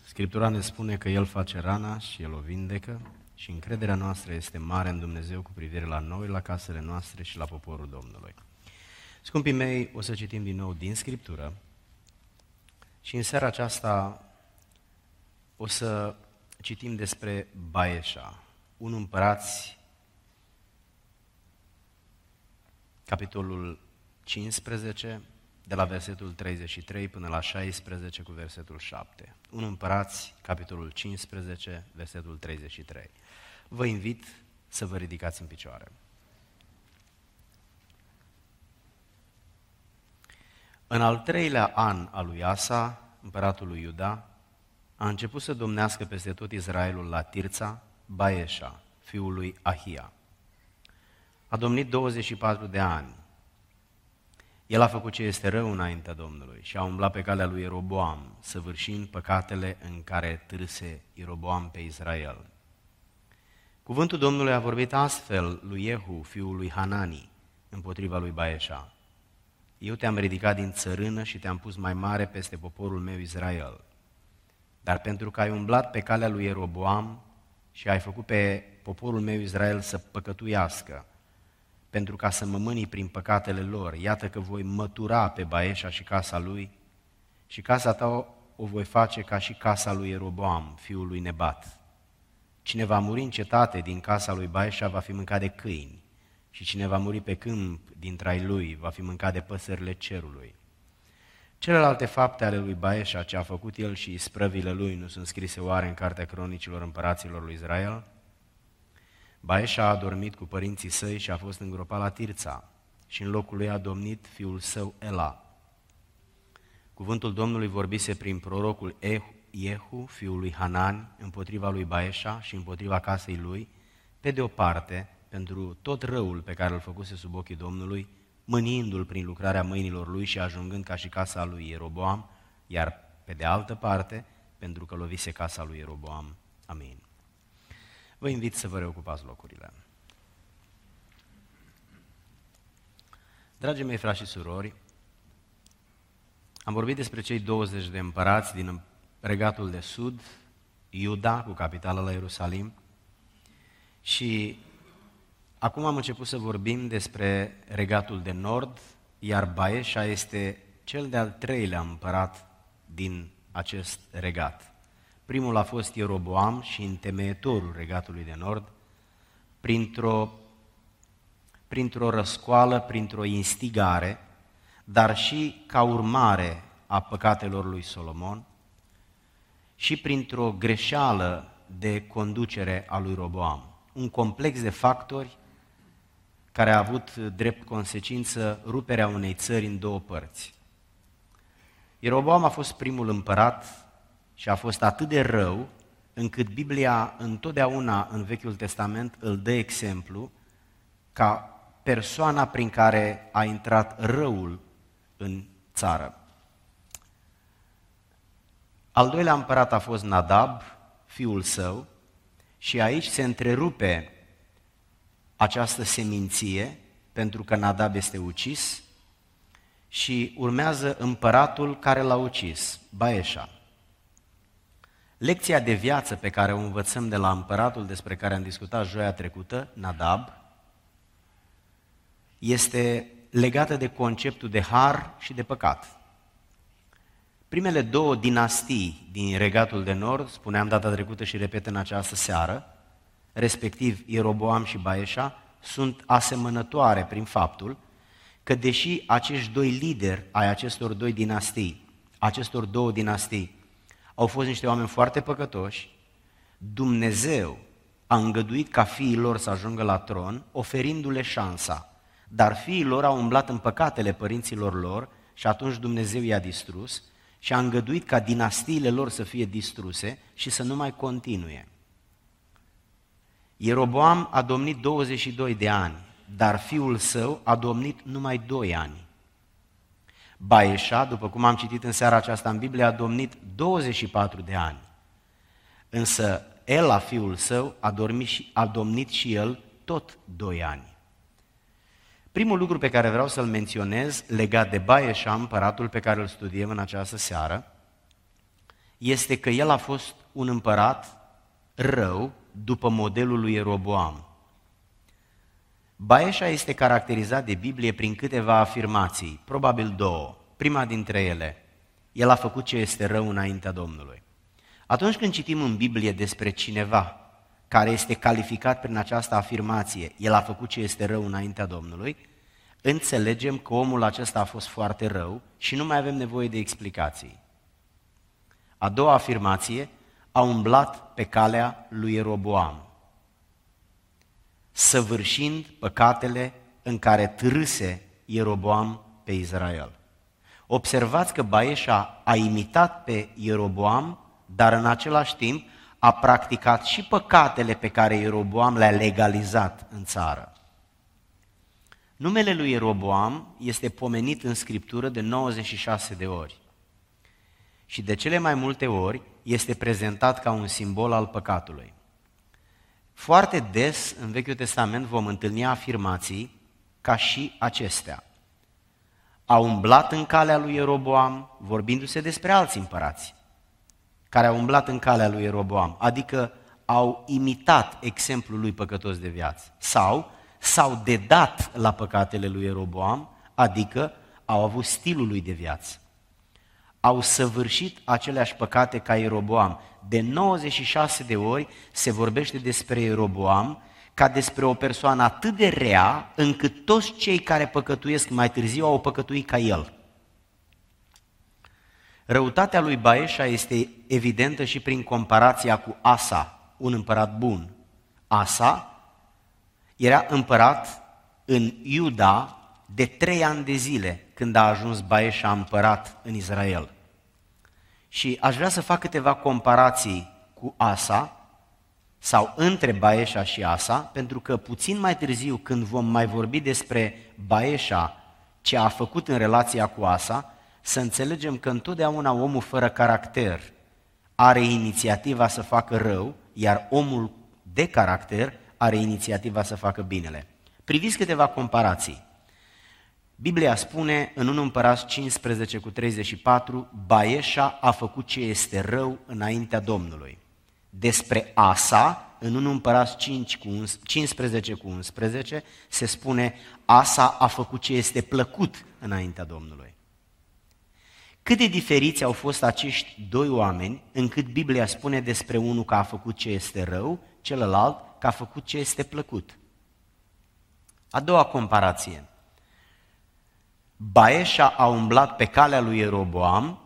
Scriptura ne spune că El face rana și El o vindecă și încrederea noastră este mare în Dumnezeu cu privire la noi, la casele noastre și la poporul Domnului. Scumpii mei, o să citim din nou din Scriptură și în seara aceasta o să citim despre Baeșa, 1 Împărați, capitolul 15, de la versetul 33 până la 16 cu versetul 7. 1 Împărați, capitolul 15, versetul 33. Vă invit să vă ridicați în picioare. În al 3-lea an al lui Asa, împăratul lui Iuda, a început să domnească peste tot Israelul la Tirța, Baeșa, fiul lui Ahia. A domnit 24 de ani. El a făcut ce este rău înaintea Domnului și a umblat pe calea lui Ieroboam, săvârșind păcatele în care târse Ieroboam pe Israel. Cuvântul Domnului a vorbit astfel lui Iehu, fiul lui Hanani, împotriva lui Baeșa. Eu te-am ridicat din țărână și te-am pus mai mare peste poporul meu Israel. Dar pentru că ai umblat pe calea lui Ieroboam și ai făcut pe poporul meu Israel să păcătuiască, pentru ca să mă mânii prin păcatele lor, iată că voi mătura pe Baeșa și casa lui și casa ta o voi face ca și casa lui Ieroboam, fiul lui Nebat. Cine va muri în cetate din casa lui Baeșa va fi mâncat de câini și cine va muri pe câmp dintre ai lui va fi mâncat de păsările cerului. Celelalte fapte ale lui Baeșa, ce a făcut el și isprăvile lui, nu sunt scrise oare în cartea cronicilor împăraților lui Israel? Baeșa a adormit cu părinții săi și a fost îngropat la Tirța și în locul lui a domnit fiul său Ela. Cuvântul Domnului vorbise prin prorocul Iehu, fiul lui Hanani, împotriva lui Baeșa și împotriva casei lui, pe de o parte, pentru tot răul pe care îl făcuse sub ochii Domnului, mâniindu-l prin lucrarea mâinilor lui și ajungând ca și casa lui Ieroboam, iar pe de altă parte, pentru că lovise casa lui Ieroboam. Amin. Vă invit să vă reocupați locurile. Dragii mei frați și surori, am vorbit despre cei 20 de împărați din Regatul de Sud, Iuda, cu capitală la Ierusalim, și acum am început să vorbim despre Regatul de Nord, iar Baeșa este cel de-al 3-lea împărat din acest regat. Primul a fost Ieroboam și întemeietorul Regatului de Nord, printr-o răscoală, printr-o instigare, dar și ca urmare a păcatelor lui Solomon și printr-o greșeală de conducere a lui Roboam. Un complex de factori care a avut drept consecință ruperea unei țări în două părți. Ieroboam a fost primul împărat și a fost atât de rău, încât Biblia întotdeauna în Vechiul Testament îl dă exemplu ca persoana prin care a intrat răul în țară. Al doilea împărat a fost Nadab, fiul său, și aici se întrerupe această seminție, pentru că Nadab este ucis, și urmează împăratul care l-a ucis, Baeșa. Lecția de viață pe care o învățăm de la împăratul despre care am discutat joia trecută, Nadab, este legată de conceptul de har și de păcat. Primele două dinastii din Regatul de Nord, spuneam data trecută și repet în această seară, respectiv Ieroboam și Baeșa, sunt asemănătoare prin faptul că deși acești doi lideri ai acestor două dinastii, au fost niște oameni foarte păcătoși, Dumnezeu a îngăduit ca fiii lor să ajungă la tron, oferindu-le șansa, dar fiii lor au umblat în păcatele părinților lor și atunci Dumnezeu i-a distrus și a îngăduit ca dinastiile lor să fie distruse și să nu mai continue. Ieroboam a domnit 22 de ani, dar fiul său a domnit numai 2 ani. Baeșa, după cum am citit în seara aceasta în Biblie, a domnit 24 de ani. Însă Ela, fiul său, a domnit și el tot 2 ani. Primul lucru pe care vreau să-l menționez legat de Baeșa, împăratul pe care îl studiem în această seară, este că el a fost un împărat rău după modelul lui Ieroboam. Baeșa este caracterizat de Biblie prin câteva afirmații, probabil două. Prima dintre ele, el a făcut ce este rău înaintea Domnului. Atunci când citim în Biblie despre cineva care este calificat prin această afirmație, el a făcut ce este rău înaintea Domnului, înțelegem că omul acesta a fost foarte rău și nu mai avem nevoie de explicații. A doua afirmație, a umblat pe calea lui Ieroboam, săvârșind păcatele în care târâse Ieroboam pe Israel. Observați că Baeșa a imitat pe Ieroboam, dar în același timp a practicat și păcatele pe care Ieroboam le-a legalizat în țară. Numele lui Ieroboam este pomenit în Scriptură de 96 de ori și de cele mai multe ori este prezentat ca un simbol al păcatului. Foarte des în Vechiul Testament vom întâlni afirmații ca și acestea. A umblat în calea lui Ieroboam, vorbindu-se despre alți împărați care au umblat în calea lui Ieroboam, adică au imitat exemplul lui păcătos de viață, sau s-au dedat la păcatele lui Ieroboam, adică au avut stilul lui de viață. Au săvârșit aceleași păcate ca Ieroboam. De 96 de ori se vorbește despre Ieroboam ca despre o persoană atât de rea, încât toți cei care păcătuiesc mai târziu au păcătuit ca el. Răutatea lui Baeșa este evidentă și prin comparația cu Asa, un împărat bun. Asa era împărat în Iuda de 3 ani de zile când a ajuns Baeșa împărat în Israel. Și aș vrea să fac câteva comparații cu Asa sau între Baeșa și Asa, pentru că puțin mai târziu, când vom mai vorbi despre Baeșa, ce a făcut în relația cu Asa, să înțelegem că întotdeauna omul fără caracter are inițiativa să facă rău, iar omul de caracter are inițiativa să facă binele. Priviți câteva comparații. Biblia spune în 1 Împărați 15 cu 34, Baeșa a făcut ce este rău înaintea Domnului. Despre Asa, în 1 Împărați 15 cu 11, se spune Asa a făcut ce este plăcut înaintea Domnului. Cât de diferiți au fost acești doi oameni, încât Biblia spune despre unul că a făcut ce este rău, celălalt că a făcut ce este plăcut. A doua comparație. Baeșa a umblat pe calea lui Ieroboam,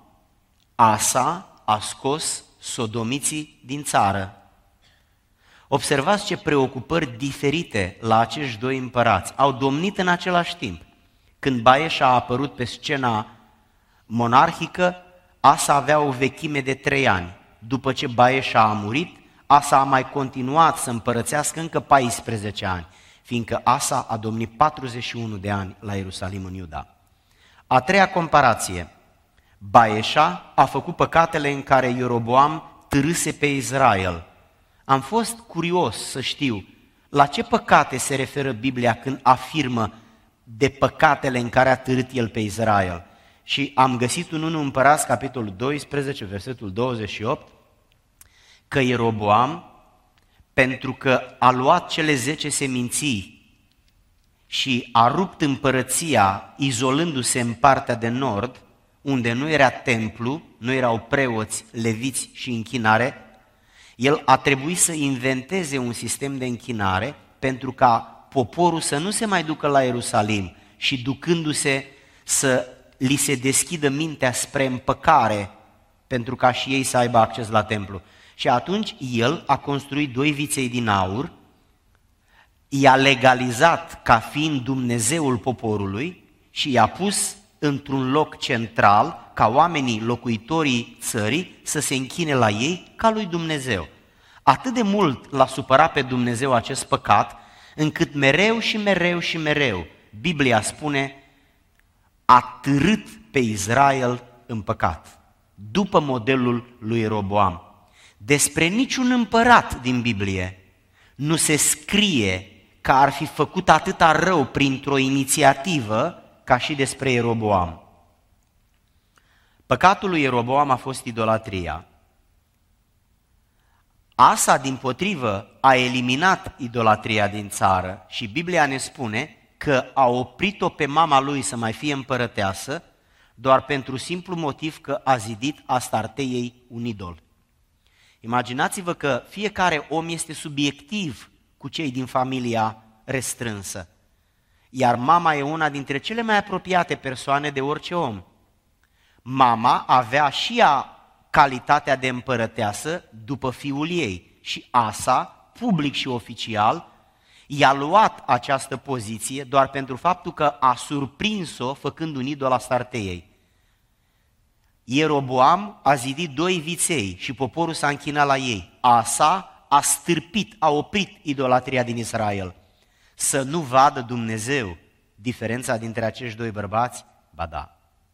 Asa a scos sodomiții din țară. Observați ce preocupări diferite la acești doi împărați. Au domnit în același timp. Când Baeșa a apărut pe scena monarhică, Asa avea o vechime de 3 ani. După ce Baeșa a murit, Asa a mai continuat să împărățească încă 14 ani, fiindcă Asa a domnit 41 de ani la Ierusalim în Iuda. A treia comparație. Baeșa a făcut păcatele în care Ieroboam târâse pe Israel. Am fost curios să știu la ce păcate se referă Biblia când afirmă de păcatele în care a târât el pe Israel. Și am găsit în 1 Împărați, capitolul 12, versetul 28, că Ieroboam, pentru că a luat cele 10 seminții și a rupt împărăția izolându-se în partea de nord, unde nu era templu, nu erau preoți, leviți și închinare, el a trebuit să inventeze un sistem de închinare pentru ca poporul să nu se mai ducă la Ierusalim și ducându-se să li se deschidă mintea spre împăcare pentru ca și ei să aibă acces la templu. Și atunci el a construit 2 viței din aur, i-a legalizat ca fiind Dumnezeul poporului și i-a pus într-un loc central ca oamenii, locuitorii țării, să se închine la ei ca lui Dumnezeu. Atât de mult l-a supărat pe Dumnezeu acest păcat, încât mereu și mereu și mereu Biblia spune a târât pe Israel în păcat, după modelul lui Ieroboam. Despre niciun împărat din Biblie nu se scrie că ar fi făcut atâta rău printr-o inițiativă ca și despre Ieroboam. Păcatul lui Ieroboam a fost idolatria. Asa, dimpotrivă, a eliminat idolatria din țară și Biblia ne spune că a oprit-o pe mama lui să mai fie împărăteasă doar pentru simplu motiv că a zidit Astarteiei un idol. Imaginați-vă că fiecare om este subiectiv cu cei din familia restrânsă, iar mama e una dintre cele mai apropiate persoane de orice om. Mama avea și ea calitatea de împărăteasă după fiul ei și Asa, public și oficial, i-a luat această poziție doar pentru faptul că a surprins-o făcând un idol Astarteiei. Ieroboam a zidit 2 viței și poporul s-a închinat la ei. Asa a stârpit, a oprit idolatria din Israel. Să nu vadă Dumnezeu diferența dintre acești 2 bărbați? Ba da.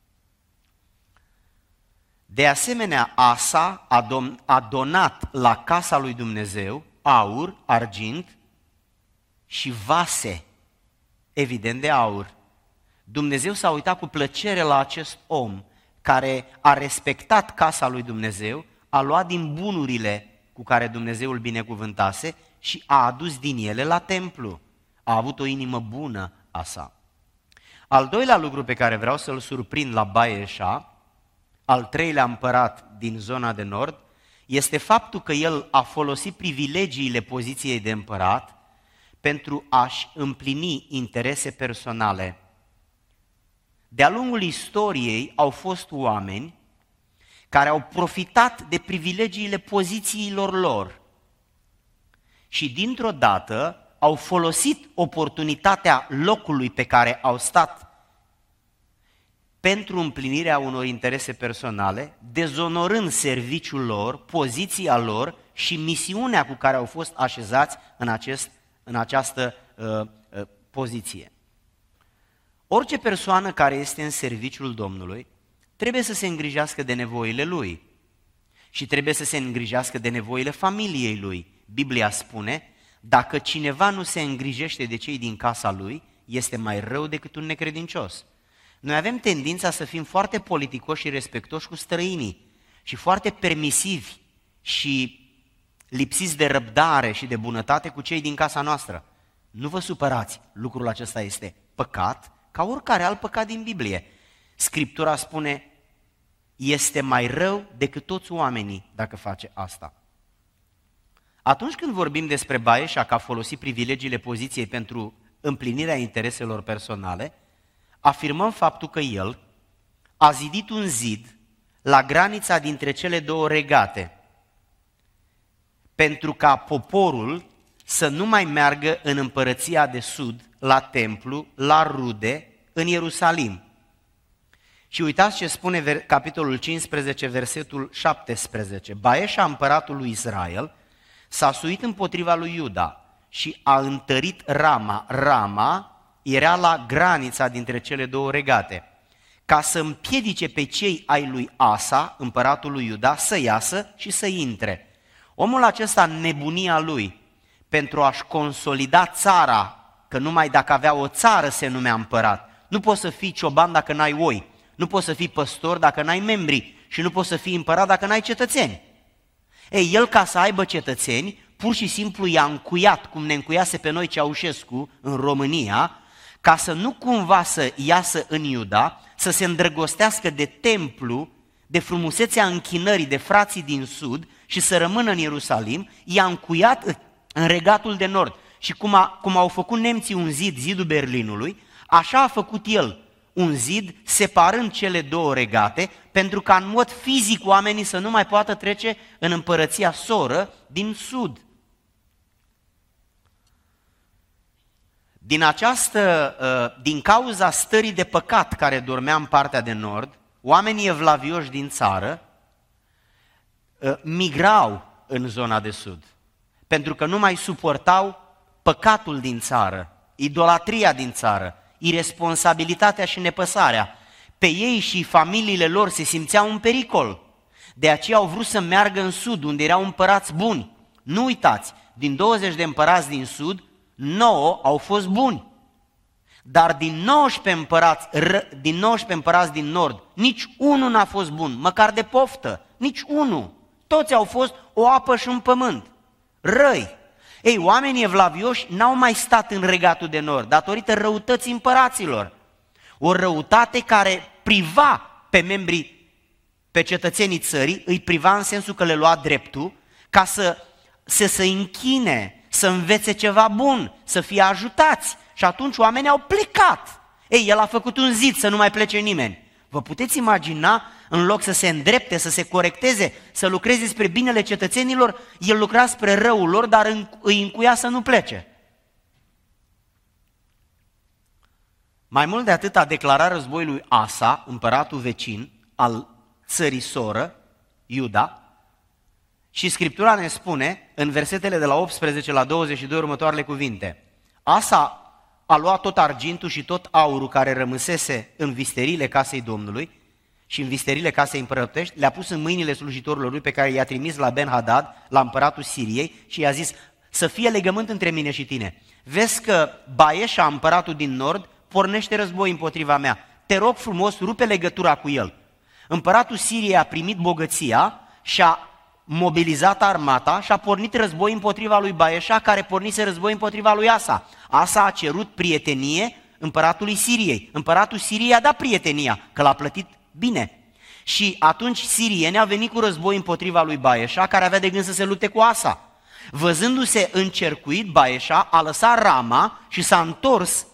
De asemenea, Asa a donat la casa lui Dumnezeu aur, argint și vase, evident de aur. Dumnezeu s-a uitat cu plăcere la acest om care a respectat casa lui Dumnezeu, a luat din bunurile cu care Dumnezeu îl binecuvântase și a adus din ele la templu. A avut o inimă bună Asa. Al doilea lucru pe care vreau să-l surprind la Baeșa, al 3-lea împărat din zona de nord, este faptul că el a folosit privilegiile poziției de împărat pentru a-și împlini interese personale. De-a lungul istoriei au fost oameni care au profitat de privilegiile pozițiilor lor și dintr-o dată au folosit oportunitatea locului pe care au stat pentru împlinirea unor interese personale, dezonorând serviciul lor, poziția lor și misiunea cu care au fost așezați în această poziție. Orice persoană care este în serviciul Domnului trebuie să se îngrijească de nevoile lui și trebuie să se îngrijească de nevoile familiei lui. Biblia spune, dacă cineva nu se îngrijește de cei din casa lui, este mai rău decât un necredincios. Noi avem tendința să fim foarte politicoși și respectoși cu străinii și foarte permisivi și lipsiți de răbdare și de bunătate cu cei din casa noastră. Nu vă supărați, lucrul acesta este păcat, ca oricare alt păcat din Biblie. Scriptura spune, este mai rău decât toți oamenii dacă face asta. Atunci când vorbim despre Baeșa că a folosit privilegiile poziției pentru împlinirea intereselor personale, afirmăm faptul că el a zidit un zid la granița dintre cele 2 regate, pentru ca poporul să nu mai meargă în împărăția de sud, la templu, la rude, în Ierusalim. Și uitați ce spune capitolul 15, versetul 17. Baeșa, împăratul lui Israel, s-a suit împotriva lui Iuda și a întărit Rama. Rama era la granița dintre cele 2 regate, ca să împiedice pe cei ai lui Asa, împăratul lui Iuda, să iasă și să intre. Omul acesta, în nebunia lui, pentru a-și consolida țara, că numai dacă avea o țară se numea împărat. Nu poți să fii cioban dacă n-ai oi, nu poți să fii păstor dacă n-ai membri și nu poți să fii împărat dacă n-ai cetățeni. Ei, el ca să aibă cetățeni, pur și simplu i-a încuiat, cum ne încuiase pe noi Ceaușescu în România, ca să nu cumva să iasă în Iuda, să se îndrăgostească de templu, de frumusețea închinării de frații din sud și să rămână în Ierusalim, i-a încuiat în regatul de nord. Și cum au făcut nemții un zid, zidul Berlinului, așa a făcut el un zid separând cele 2 regate, pentru ca în mod fizic oamenii să nu mai poată trece în împărăția soră din sud. Din cauza stării de păcat care dormea în partea de nord, oamenii evlavioși din țară migrau în zona de sud, pentru că nu mai suportau păcatul din țară, idolatria din țară, iresponsabilitatea și nepăsarea. Pe ei și familiile lor se simțeau în pericol. De aceea au vrut să meargă în sud, unde erau împărați buni. Nu uitați, din 20 de împărați din sud, 9 au fost buni. Dar din 19 împărați din nord, nici unul n-a fost bun, măcar de poftă, nici unul. Toți au fost o apă și un pământ. răi. Ei, oamenii evlavioși n-au mai stat în Regatul de Nord datorită răutății împăraților. O răutate care priva pe membrii, pe cetățenii țării, îi priva în sensul că le lua dreptul ca să se închine, să învețe ceva bun, să fie ajutați. Și atunci oamenii au plecat. Ei, el a făcut un zid să nu mai plece nimeni. Vă puteți imagina, în loc să se îndrepte, să se corecteze, să lucreze spre binele cetățenilor, el lucra spre răul lor, dar îi încuia să nu plece. Mai mult de atât a declarat războiul lui Asa, împăratul vecin al țării soră, Iuda, și Scriptura ne spune, în versetele de la 18 la 22, următoarele cuvinte. Asa a luat tot argintul și tot aurul care rămăsese în visterile casei Domnului și în visterile casei împărătești, le-a pus în mâinile slujitorilor lui pe care i-a trimis la Ben-Hadad, la împăratul Siriei, și i-a zis, să fie legământ între mine și tine. Vezi că Baeșa, împăratul din nord, pornește război împotriva mea. Te rog frumos, rupe legătura cu el. Împăratul Siriei a primit bogăția și a mobilizat armata și a pornit război împotriva lui Baeșa, care pornise război împotriva lui Asa. Asa a cerut prietenie împăratului Siriei. Împăratul Siriei a dat prietenia, că l-a plătit bine. Și atunci sirienii au venit cu război împotriva lui Baeșa, care avea de gând să se lupte cu Asa. Văzându-se încercuit, Baeșa a lăsat Rama și s-a întors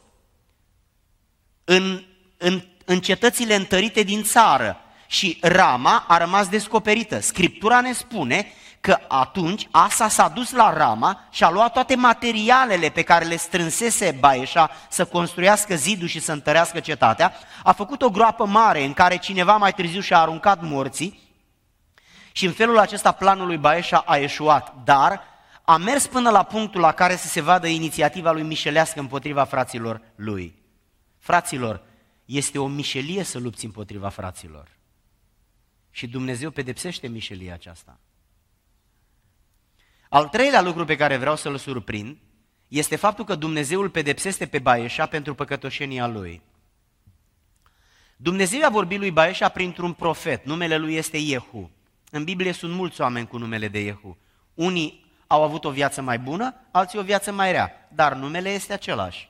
în cetățile întărite din țară. Și Rama a rămas descoperită. Scriptura ne spune că atunci Asa s-a dus la Rama și a luat toate materialele pe care le strânsese Baeșa să construiască zidul și să întărească cetatea, a făcut o groapă mare în care cineva mai târziu și-a aruncat morții și în felul acesta planul lui Baeșa a eșuat, dar a mers până la punctul la care să se vadă inițiativa lui mișelească împotriva fraților lui. Fraților, este o mișelie să lupți împotriva fraților. Și Dumnezeu pedepsește mișelia aceasta. Al treilea lucru pe care vreau să-l surprind este faptul că Dumnezeu îl pedepsește pe Baeșa pentru păcătoșenia lui. Dumnezeu a vorbit lui Baeșa printr-un profet, numele lui este Iehu. În Biblie sunt mulți oameni cu numele de Iehu. Unii au avut o viață mai bună, alții o viață mai rea, dar numele este același.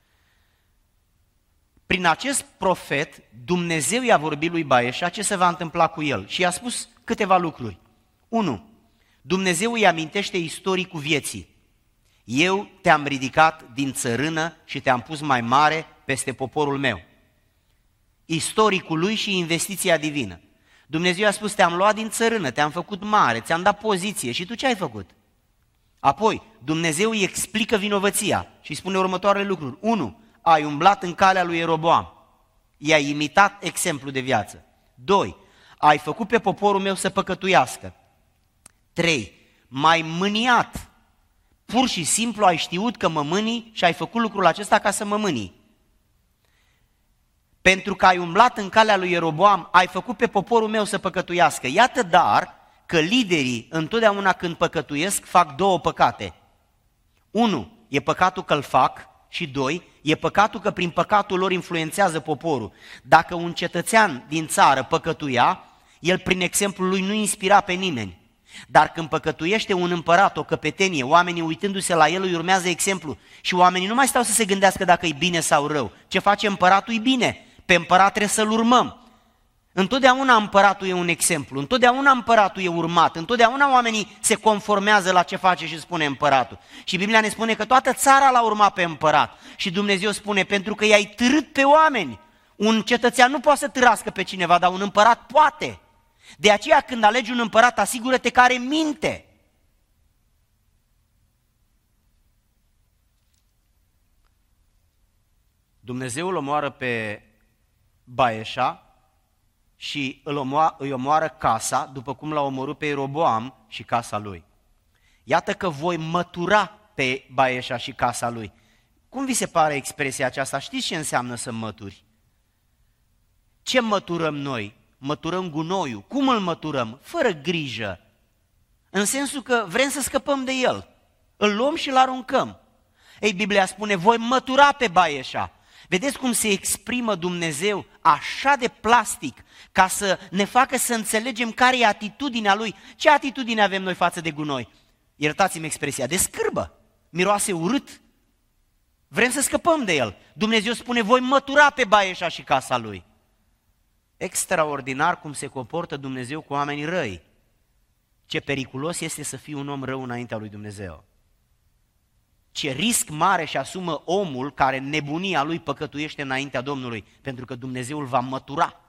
Prin acest profet, Dumnezeu i-a vorbit lui Baeșa ce se va întâmpla cu el și i-a spus câteva lucruri. 1. Dumnezeu îi amintește istoricul vieții. Eu te-am ridicat din țărână și te-am pus mai mare peste poporul meu. Istoricul lui și investiția divină. Dumnezeu a spus, te-am luat din țărână, te-am făcut mare, ți-am dat poziție și tu ce ai făcut? Apoi, Dumnezeu îi explică vinovăția și spune următoarele lucruri. 1. Ai umblat în calea lui Ieroboam, i-ai imitat exemplu de viață. 2. Ai făcut pe poporul meu să păcătuiască. 3. M-ai mâniat, pur și simplu ai știut că mă mânii și ai făcut lucrul acesta ca să mă mânii. Pentru că ai umblat în calea lui Ieroboam, ai făcut pe poporul meu să păcătuiască. Iată dar că liderii întotdeauna când păcătuiesc fac două păcate. 1. E păcatul că îl fac și 2. E păcatul că prin păcatul lor influențează poporul. Dacă un cetățean din țară păcătuia, el prin exemplul lui nu inspira pe nimeni. Dar când păcătuiește un împărat, o căpetenie, oamenii uitându-se la el îi urmează exemplu și oamenii nu mai stau să se gândească dacă e bine sau rău. Ce face împăratul e bine, pe împărat trebuie să-l urmăm. Întotdeauna împăratul e un exemplu, întotdeauna împăratul e urmat, întotdeauna oamenii se conformează la ce face și spune împăratul. Și Biblia ne spune că toată țara l-a urmat pe împărat și Dumnezeu spune pentru că i-ai târât pe oameni. Un cetățean nu poate să târască pe cineva, dar un împărat poate. De aceea când alegi un împărat, asigură-te că are minte. Dumnezeu îl omoară pe Baeșa și îi omoară casa, după cum l-a omorât pe Ieroboam și casa lui. Iată că voi mătura pe Baeșa și casa lui. Cum vi se pare expresia aceasta? Știți ce înseamnă să mături? Ce măturăm noi? Măturăm gunoiul. Cum îl măturăm? Fără grijă. În sensul că vrem să scăpăm de el. Îl luăm și îl aruncăm. Ei, Biblia spune, voi mătura pe Baeșa. Vedeți cum se exprimă Dumnezeu așa de plastic ca să ne facă să înțelegem care e atitudinea Lui. Ce atitudine avem noi față de gunoi? iertați-mi expresia, de scârbă, miroase urât. Vrem să scăpăm de el. Dumnezeu spune, voi mătura pe Baeșa și casa lui. Extraordinar cum se comportă Dumnezeu cu oamenii răi. Ce periculos este să fii un om rău înaintea lui Dumnezeu. Ce risc mare și asumă omul care în nebunia lui păcătuiește înaintea Domnului, pentru că Dumnezeu îl va mătura.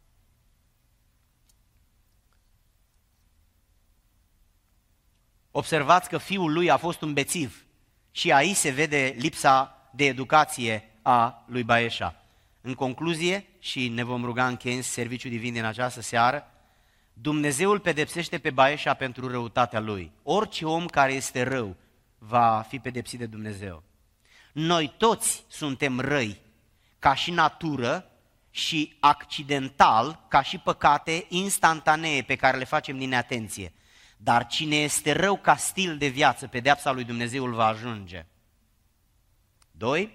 Observați că fiul lui a fost un bețiv și aici se vede lipsa de educație a lui Baeșa. În concluzie, și ne vom ruga încheiind serviciul divin din această seară, Dumnezeu îl pedepsește pe Baeșa pentru răutatea lui. Orice om care este rău va fi pedepsit de Dumnezeu. Noi toți suntem răi, ca și natură și accidental, ca și păcate instantanee pe care le facem din neatenție. Dar cine este rău ca stil de viață, pedeapsa lui Dumnezeu îl va ajunge. 2.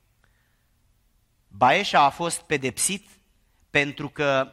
Baeșa a fost pedepsit pentru că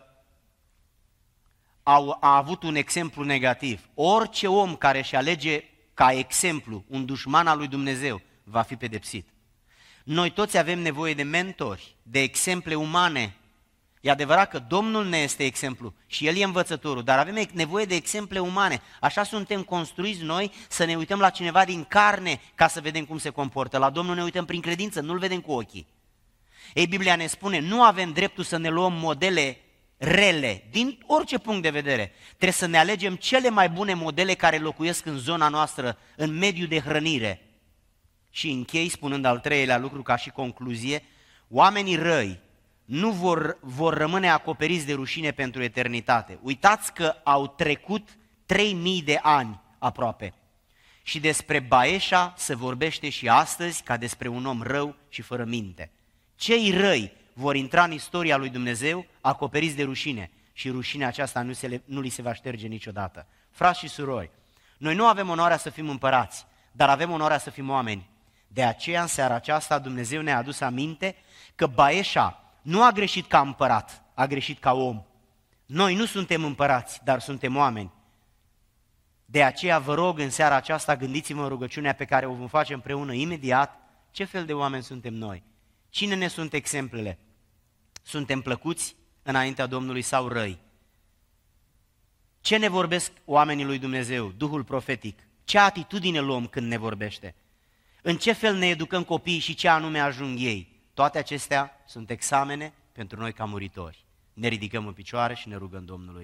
a avut un exemplu negativ. Orice om care își alege ca exemplu un dușman al lui Dumnezeu va fi pedepsit. Noi toți avem nevoie de mentori, de exemple umane. E adevărat că Domnul ne este exemplu și El e învățătorul, dar avem nevoie de exemple umane. Așa suntem construiți noi să ne uităm la cineva din carne ca să vedem cum se comportă. La Domnul ne uităm prin credință, nu-L vedem cu ochii. Ei, Biblia ne spune, nu avem dreptul să ne luăm modele rele, din orice punct de vedere. Trebuie să ne alegem cele mai bune modele care locuiesc în zona noastră, în mediul de hrănire. Și închei spunând al treilea lucru ca și concluzie, oamenii răi nu vor rămâne acoperiți de rușine pentru eternitate. Uitați că au trecut 3000 de ani aproape. Și despre Baeșa se vorbește și astăzi ca despre un om rău și fără minte. Cei răi vor intra în istoria lui Dumnezeu acoperiți de rușine și rușinea aceasta nu li se va șterge niciodată. Frați și surori, noi nu avem onoarea să fim împărați, dar avem onoarea să fim oameni. De aceea, în seara aceasta, Dumnezeu ne-a adus aminte că Baeșa nu a greșit ca împărat, a greșit ca om. Noi nu suntem împărați, dar suntem oameni. De aceea vă rog în seara aceasta, gândiți-vă în rugăciunea pe care o vom face împreună imediat, ce fel de oameni suntem noi? Cine ne sunt exemplele? Suntem plăcuți înaintea Domnului sau răi? Ce ne vorbesc oamenii lui Dumnezeu, Duhul profetic? Ce atitudine luăm când ne vorbește? În ce fel ne educăm copiii și ce anume ajung ei? Toate acestea sunt examene pentru noi ca muritori. Ne ridicăm în picioare și ne rugăm Domnului.